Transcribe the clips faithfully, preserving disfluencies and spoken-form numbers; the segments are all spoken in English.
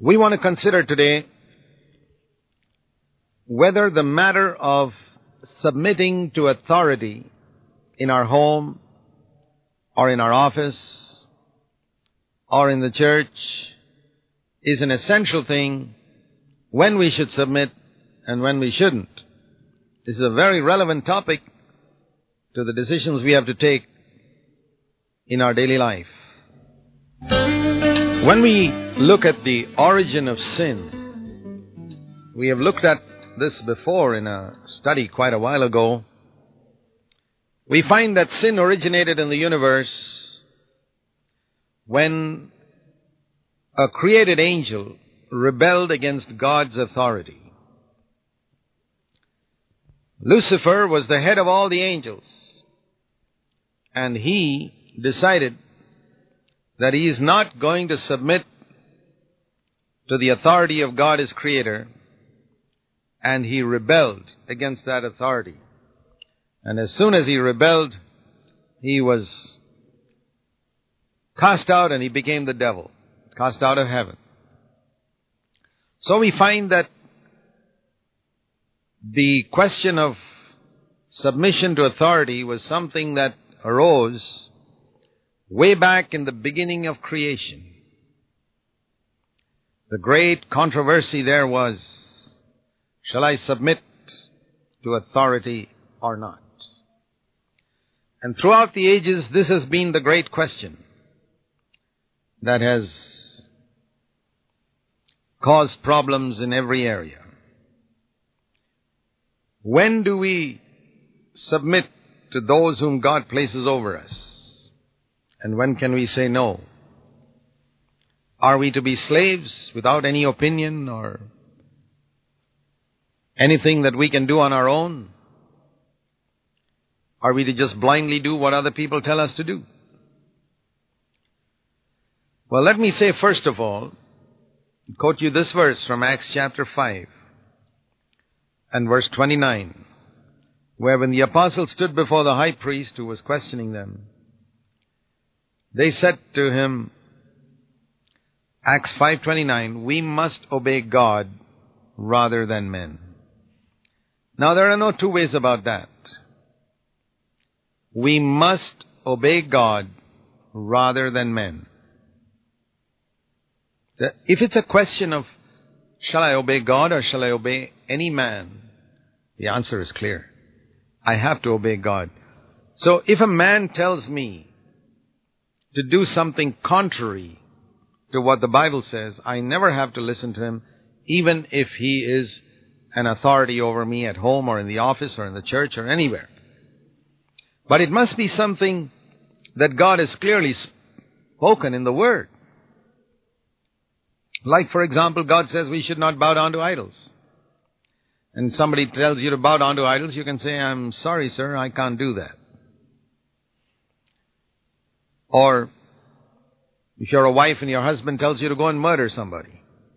We want to consider today whether the matter of submitting to authority in our home or in our office or in the church is an essential thing, when we should submit and when we shouldn't. This is a very relevant topic to the decisions we have to take in our daily life. When we look at the origin of sin, we have looked at this before in a study quite a while ago. We find that sin originated in the universe when a created angel rebelled against God's authority. Lucifer was the head of all the angels, and he decided that he is not going to submit to the authority of God as Creator, and he rebelled against that authority. And as soon as he rebelled, he was cast out and he became the devil, cast out of heaven. So we find that the question of submission to authority was something that arose way back in the beginning of creation. The great controversy there was, shall I submit to authority or not? And throughout the ages, this has been the great question that has caused problems in every area. When do we submit to those whom God places over us? And when can we say no? Are we to be slaves without any opinion or anything that we can do on our own? Are we to just blindly do what other people tell us to do? Well, let me say first of all, quote you this verse from Acts chapter five and verse twenty-nine, where when the apostles stood before the high priest who was questioning them, they said to him, Acts five twenty-nine, we must obey God rather than men. Now there are no two ways about that. We must obey God rather than men. If it's a question of, shall I obey God or shall I obey any man? The answer is clear. I have to obey God. So if a man tells me to do something contrary to what the Bible says, I never have to listen to him, even if he is an authority over me at home or in the office or in the church or anywhere. But it must be something that God has clearly spoken in the Word. Like, for example, God says we should not bow down to idols. And somebody tells you to bow down to idols, you can say, I'm sorry, sir, I can't do that. Or if you're a wife and your husband tells you to go and murder somebody,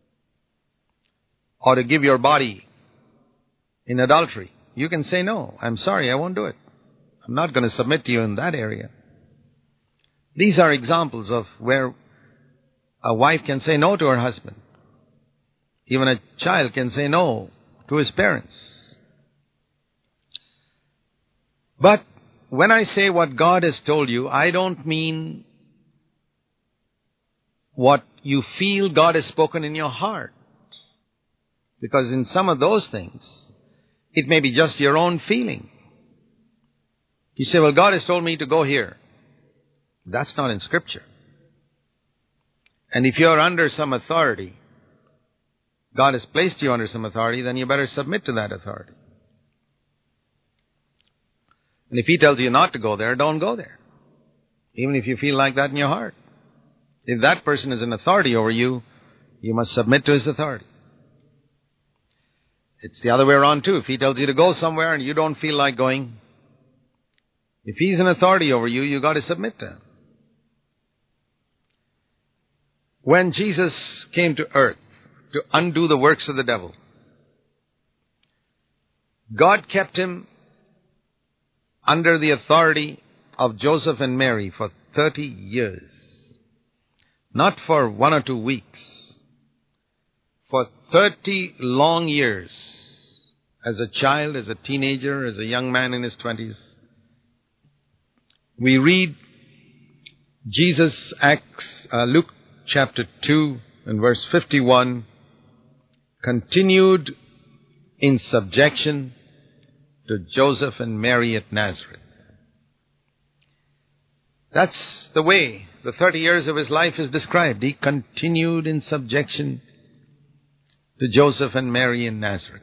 or to give your body in adultery, you can say, no, I'm sorry, I won't do it. I'm not going to submit to you in that area. These are examples of where a wife can say no to her husband. Even a child can say no to his parents. But when I say what God has told you, I don't mean what you feel God has spoken in your heart. Because in some of those things, it may be just your own feeling. You say, well, God has told me to go here. That's not in Scripture. And if you're under some authority, God has placed you under some authority, then you better submit to that authority. And if He tells you not to go there, don't go there. Even if you feel like that in your heart. If that person is an authority over you, you must submit to his authority. It's the other way around too. If he tells you to go somewhere and you don't feel like going, if he's an authority over you, you've got to submit to him. When Jesus came to earth to undo the works of the devil, God kept him under the authority of Joseph and Mary for thirty years. Not for one or two weeks, for thirty long years, as a child, as a teenager, as a young man in his twenties, we read Jesus acts, uh, Luke chapter two and verse fifty-one, continued in subjection to Joseph and Mary at Nazareth. That's the way the thirty years of his life is described. He continued in subjection to Joseph and Mary in Nazareth.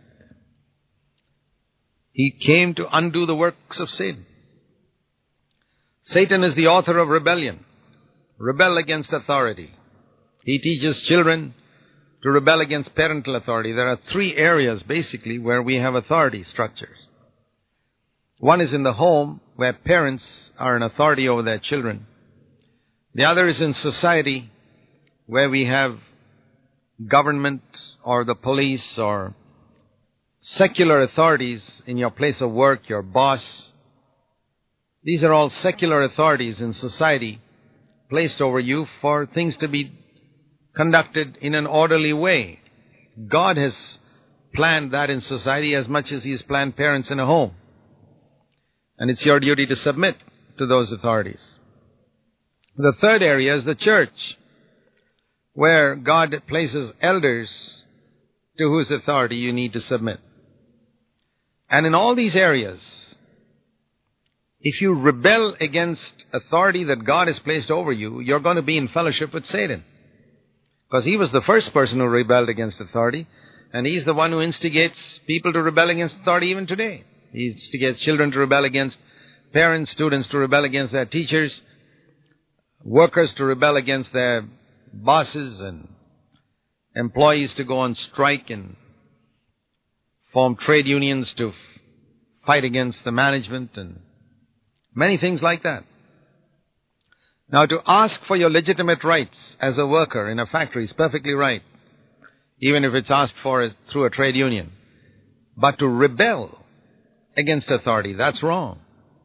He came to undo the works of Satan. Satan is the author of rebellion. Rebel against authority. He teaches children to rebel against parental authority. There are three areas basically where we have authority structures. One is in the home, where parents are an authority over their children. The other is in society, where we have government or the police or secular authorities in your place of work, your boss. These are all secular authorities in society placed over you for things to be conducted in an orderly way. God has planned that in society as much as He has planned parents in a home. And it's your duty to submit to those authorities. The third area is the church, where God places elders to whose authority you need to submit. And in all these areas, if you rebel against authority that God has placed over you, you're going to be in fellowship with Satan. Because he was the first person who rebelled against authority, and he's the one who instigates people to rebel against authority even today. He instigates children to rebel against parents, students to rebel against their teachers, workers to rebel against their bosses, and employees to go on strike and form trade unions to f- fight against the management, and many things like that. Now, to ask for your legitimate rights as a worker in a factory is perfectly right, even if it's asked for as, through a trade union. But to rebel against authority, that's wrong.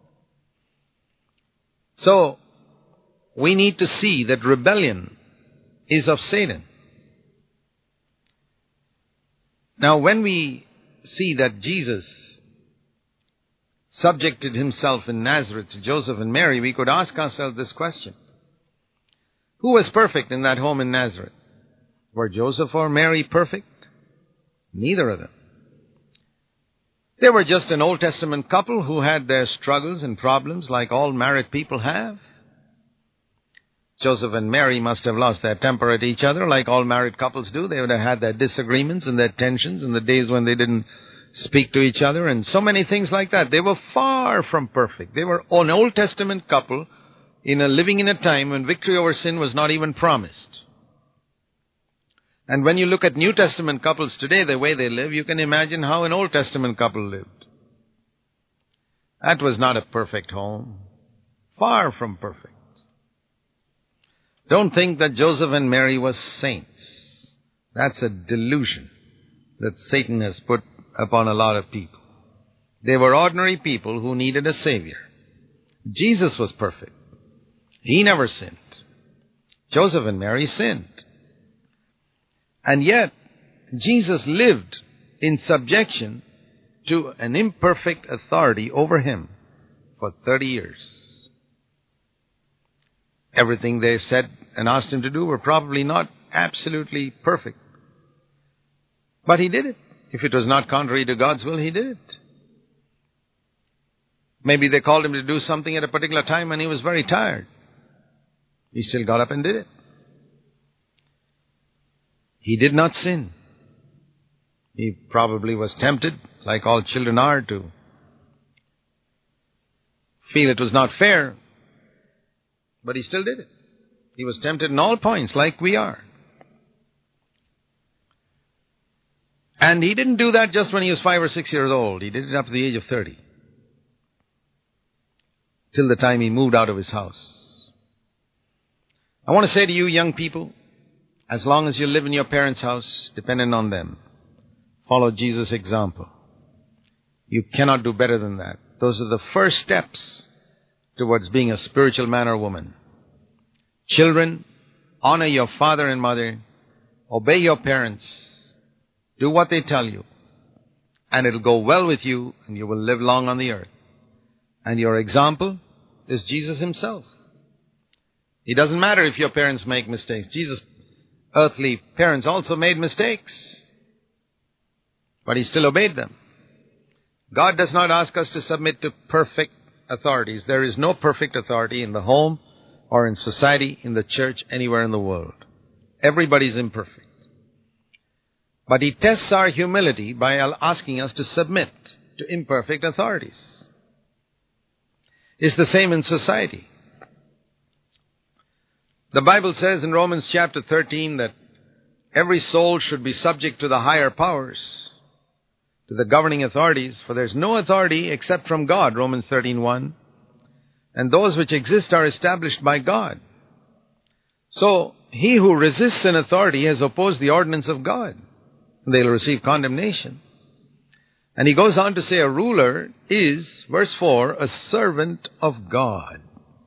So, we need to see that rebellion is of Satan. Now, when we see that Jesus subjected himself in Nazareth to Joseph and Mary, we could ask ourselves this question. Who was perfect in that home in Nazareth? Were Joseph or Mary perfect? Neither of them. They were just an Old Testament couple who had their struggles and problems like all married people have. Joseph and Mary must have lost their temper at each other like all married couples do. They would have had their disagreements and their tensions and the days when they didn't speak to each other and so many things like that. They were far from perfect. They were an Old Testament couple in a living in a time when victory over sin was not even promised. And when you look at New Testament couples today, the way they live, you can imagine how an Old Testament couple lived. That was not a perfect home. Far from perfect. Don't think that Joseph and Mary were saints. That's a delusion that Satan has put upon a lot of people. They were ordinary people who needed a Savior. Jesus was perfect. He never sinned. Joseph and Mary sinned. And yet, Jesus lived in subjection to an imperfect authority over him for thirty years. Everything they said and asked him to do were probably not absolutely perfect. But he did it. If it was not contrary to God's will, he did it. Maybe they called him to do something at a particular time and he was very tired. He still got up and did it. He did not sin. He probably was tempted, like all children are, to feel it was not fair. But he still did it. He was tempted in all points, like we are. And he didn't do that just when he was five or six years old. He did it up to the age of thirty. Till the time he moved out of his house. I want to say to you young people, as long as you live in your parents' house, dependent on them, follow Jesus' example. You cannot do better than that. Those are the first steps towards being a spiritual man or woman. Children, honor your father and mother, obey your parents, Do what they tell you. And it'll go well with you and you will live long on the earth. And your example is Jesus himself. It doesn't matter if your parents make mistakes. Jesus' earthly parents also made mistakes. But he still obeyed them. God does not ask us to submit to perfect authorities. There is no perfect authority in the home or in society, in the church, anywhere in the world. Everybody's imperfect. But he tests our humility by asking us to submit to imperfect authorities. It's the same in society. The Bible says in Romans chapter thirteen that every soul should be subject to the higher powers, to the governing authorities, for there's no authority except from God, Romans thirteen one. And those which exist are established by God. So, he who resists an authority has opposed the ordinance of God. They'll receive condemnation. And he goes on to say a ruler is, verse four, a servant of God.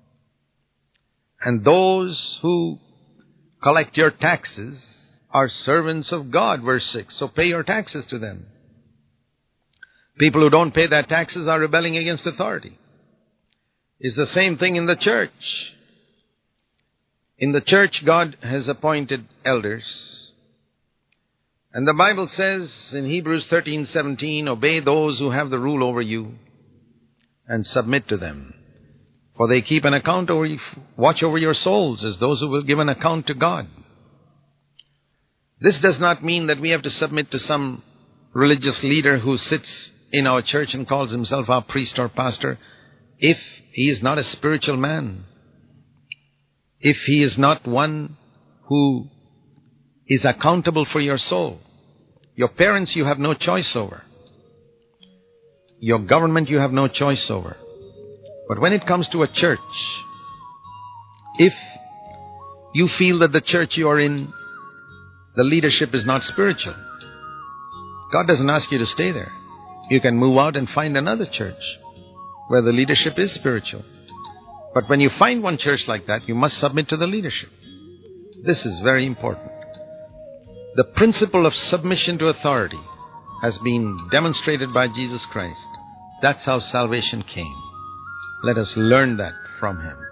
And those who collect your taxes are servants of God, verse six. So pay your taxes to them. People who don't pay their taxes are rebelling against authority. It's the same thing in the church. In the church, God has appointed elders. And the Bible says in Hebrews thirteen seventeen, obey those who have the rule over you and submit to them. For they keep an account over you, watch over your souls as those who will give an account to God. This does not mean that we have to submit to some religious leader who sits in our church and calls himself our priest or pastor if he is not a spiritual man. If he is not one who is accountable for your soul. Your parents you have no choice over. Your government you have no choice over. But when it comes to a church, if you feel that the church you are in, the leadership is not spiritual, God doesn't ask you to stay there. You can move out and find another church where the leadership is spiritual. But when you find one church like that, you must submit to the leadership. This is very important. The principle of submission to authority has been demonstrated by Jesus Christ. That's how salvation came. Let us learn that from him.